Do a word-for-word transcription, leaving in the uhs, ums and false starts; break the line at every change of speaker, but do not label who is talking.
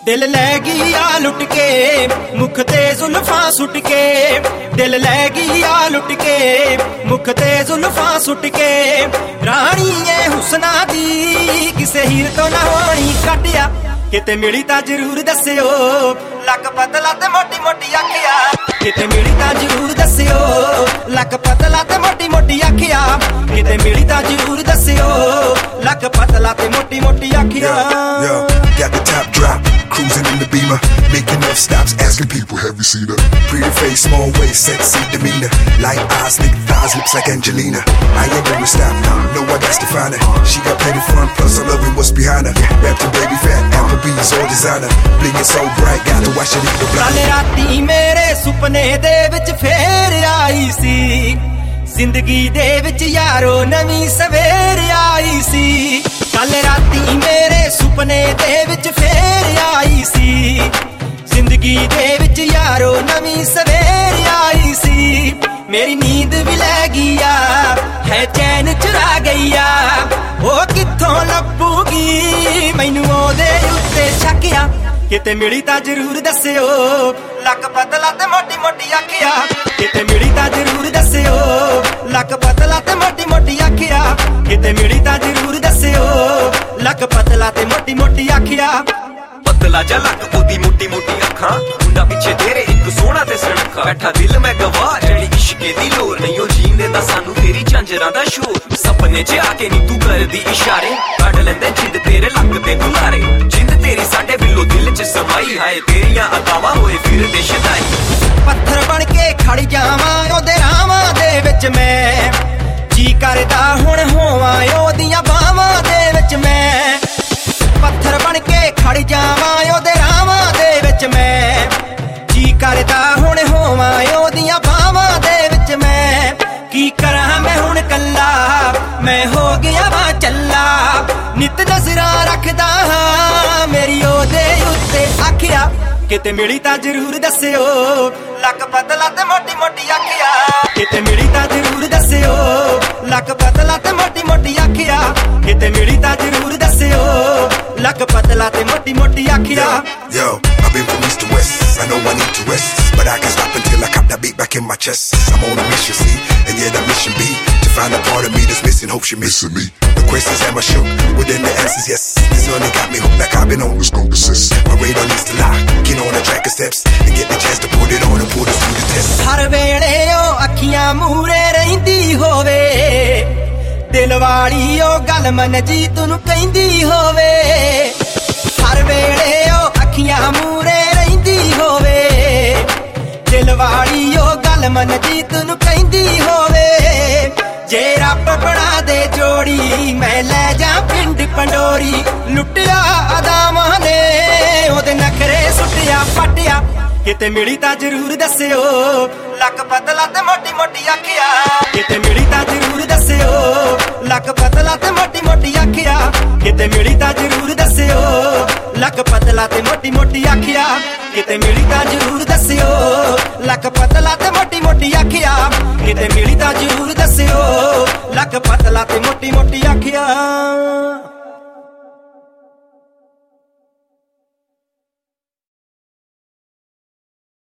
दिल लै गई आ लुट के मुख ते जुल्फां सुट के दिल लै गई आ लुट के मुख ते जुल्फां सुट के रानी ए हुस्ना दी किसे हीर तो ना होनी कटिया किते मिली तां जरूर दस्सियो लक पतला ते मोटी मोटी अखिया किते मिली तां जरूर दस्सियो लक पतला ते मोटी मोटी अखिया किते मिली तां जरूर दस्सियो लक पतला ते मोटी मोटी अखिया
got the top drop cruising in the Beamer making enough stops asking people have you seen her pretty face small waist sexy demeanor light eyes big thighs lips like Angelina I ain't gonna stop now know I got to find her she got plenty fun plus I love what's behind her wrapped in baby fat Applebee's all designer blinging so bright got to watch it in the blind
ਕੱਲ ਰਾਤੀ ਮੇਰੇ ਸੁਪਨੇ ਦੇ ਵਿੱਚ ਫੇਰ ਆਈ ਸੀ ਜ਼ਿੰਦਗੀ ਦੇ ਵਿੱਚ ਯਾਰੋ ਨਵੀਂ ਸਵੇਰ ਆਈ ਸੀ ਕੱਲ ਰਾਤੀ ਮੇਰੇ ਸੁਪਨੇ ਦੇ ਵਿੱਚ ਫੇਰ ਆਈ ਸੀ ਜ਼ਿੰਦਗੀ ਦੇ ਵਿੱਚ ਯਾਰੋ ਨਵੀਂ ਸਵੇਰ ਆਈ ਸੀ ਮੇਰੀ ਨੀਂਦ ਵੀ ਲੈ ਗਈ ਆ ਹੈ ਚੈਨ ਚੁਰਾ ਗਈ ਆ ਉਹ ਕਿੱਥੋਂ ਲੱਭੂਗੀ ਮੈਨੂੰ ਉਹਦੇ ਉੱਤੇ ਸ਼ੱਕਿਆ ਕਿਤੇ ਮਿਲੀ ਤਾਂ ਜ਼ਰੂਰ ਦੱਸਿਓ ਲੱਕ ਪਤਲਾ ਤੇ ਮੋਟੀ ਮੋਟੀ ਅੱਖਿਆ ਕਿਤੇ ਮਿਲੀ ਤਾਂ ਜ਼ਰੂਰ ਦੱਸਿਓ ਲੱਕ ਪਤਲਾ ਤੇ ਮੋਟੀ ਮੋਟੀ ਅੱਖਿਆ ਕਿਤੇ ਮਿਲੀ ਤਾਂ ਜ਼ਰੂਰ ਦੱਸਿਓ ਲੱਕ ਪਤਲਾ ਤੇ ਮੋਟੀ ਮੋਟੀ ਅੱਖਿਆ
ਪਤਲਾ ਜਾ ਲੱਕ ਉਹਦੀ ਮੋਟੀ ਮੋਟੀ ਅੱਖਾਂ ਮੁੰਡਾ ਪਿੱਛੇ ਤੇਰੇ ਇੱਕ ਸੋਹਣਾ ਤੇ ਸੁਣਖਾ ਬੈਠਾ ਦਿਲ ਮੈਂ ਗਵਾ ਜਿਹੜੀ ਇਸ਼ਕੇ ਦੀ ਲੋਰ ਨਹੀਂ ਉਹ ਜੀਂਦੇ ਤਾਂ ਸਾਨੂੰ ਤੇਰੀ ਝਾਂਜਰਾਂ ਦਾ ਸ਼ੋਰ ਸੁਪਨੇ 'ਚ ਆ ਕੇ ਨੀ ਤੂੰ ਕਰਦੀ ਇਸ਼ਾਰੇ ਕੱਢ ਲੈਂਦੇ ਜਿੰਦ ਤੇਰੇ ਲੱਕ ਤੇ ਦੁਲਾਰੇ ਜਿੰਦ ਤੇਰੀ ਸਾਡੇ ਬਿੱਲੋ ਦਿਲ 'ਚ ਸਮਾਈ ਹਾਏ ਤੇਰੀਆਂ ਅਦਾਵਾਂ ਹੋਏ ਫਿਰਦੇ ਸ਼ਦਾਈ
ਪੱਥਰ ਬਣ ਕੇ ਖੜ ਜਾਵਾਂ ਉਹਦੇ ਰਾਵਾਂ ਦੇ ਵਿੱਚ ਮੈਂ ਜੀ ਕਰਦਾ ਹੁਣ ਹੋਵਾਂ ਉਹਦੀਆਂ ਬਾਹਾਂ ਦੇ ਵਿੱਚ ਮੈਂ ਪੱਥਰ ਬਣ ਕੇ ਖੜ ਜਾਵਾਂ ਉਹਦੇ ਰਾਵਾਂ ਦੇ ਵਿੱਚ ਮੈਂ ਜੀ ਕਰਦਾ ਹੁਣ ਹੋਵਾਂ ਉਹਦੀਆਂ ਬਾਹਾਂ ਦੇ ਵਿੱਚ ਮੈਂ ਕੀ ਕਰਾਂ ਮੈਂ ਹੁਣ ਕੱਲਾ ਮੈਂ ਹੋ ਗਿਆ ਵਾ ਚੱਲਾ ਨਿਤ ਨਜ਼ਰਾਂ ਰੱਖਦਾ ਹਾਂ ਮੇਰੀ ਉਹਦੇ ਉੱਤੇ ਅੱਖਿਆ ਕਿਤੇ ਮਿਲੀ ਤਾਂ ਜ਼ਰੂਰ ਦੱਸਿਓ ਲੱਕ ਪਤਲਾ ਤੇ ਮੋਟੀ ਮੋਟੀ ਅੱਖਿਆ ਕਿਤੇ ਮਿਲੀ ਤਾਂ ਜ਼ਰੂਰ ਦੱਸਿਓ ਲੱਕ ਪਤਲਾ ਤੇ ਮੋਟੀ ਮੋਟੀ ਅੱਖਿਆ ਕਿਤੇ ਮਿਲੀ ਤਾਂ ਜ਼ਰੂਰ ਦੱਸਿਓ ਲੱਕ ਪਤਲਾ ਤੇ ਮੋਟੀ ਮੋਟੀ ਅੱਖਿਆ
Yo, I've been from east to west I know I need to rest but I can't stop until I cop that beat back in my chest I'm on a mission, see, and yeah, that mission be to find a part of me that's missing, hope she missing me the questions have my shook, within the answers, yes this honey got me hooked like I've been on, let's go desist my radar needs to lock, get on the track of steps and get the chance to put it on and put us through the test
ਹਰ ਵੇਲੇ ਉਹ ਅੱਖੀਆਂ ਮੂਰੇ ਰਹਿੰਦੀ ਹੋਵੇ ਦਿਲ ਵਾਲੀ ਉਹ ਗੱਲ ਮਨ ਜੀਤ ਨੂੰ ਕਹਿੰਦੀ ਹੋਵੇ ਹਰ ਵੇਲੇ ਉਹ ਅੱਖੀਆਂ ਮੂਰੇ ਰਹਿੰਦੀ ਹੋਵੇ ਦਿਲ ਵਾਲੀ ਉਹ ਗੱਲ ਮਨ ਜੀਤ ਨੂੰ ਕਹਿੰਦੀ ਹੋਵੇ ਜੇ ਰੱਬ ਬਣਾ ਦੇ ਜੋੜੀ ਮੈਂ ਲੈ ਜਾ ਪਿੰਡ ਪੰਡੋਰੀ ਲੁੱਟਿਆ ਅਦਾਮਾਂ ਨੇ ਉਹਦੇ ਨਖਰੇ ਸੁੱਟਿਆ ਪਟਿਆ ਕਿਤੇ ਮਿਲੀ ਤਾਂ ਜ਼ਰੂਰ ਦੱਸਿਓ ਲੱਕ ਪਤਲਾ ਤੇ ਮੋਟੀ ਮੋਟੀ ਅੱਖਿਆ ਕਿਤੇ ਮਿਲੀ ਤਾਂ ਜ਼ਰੂਰ ਦੱਸਿਓ ਲੱਕ ਪਤਲਾ ਤੇ ਮੋਟੀ ਮੋਟੀ ਅੱਖਿਆ ਕਿਤੇ ਮਿਲੀ ਤਾਂ ਜ਼ਰੂਰ ਦੱਸਿਓ ਲੱਕ ਪਤਲਾ ਤੇ ਮੋਟੀ ਮੋਟੀ ਅੱਖਿਆ ਕਿਤੇ ਮਿਲੀ ਤਾਂ ਜ਼ਰੂਰ ਦੱਸਿਓ ਲੱਕ ਪਤਲਾ ਤੇ ਮੋਟੀ ਮੋਟੀ ਅੱਖਿਆ ਕਿਤੇ ਮਿਲੀ ਤਾਂ ਜ਼ਰੂਰ ਦੱਸਿਓ ਲੱਕ ਪਤਲਾ ਤੇ ਮੋਟੀ ਮੋਟੀ ਅੱਖਿਆ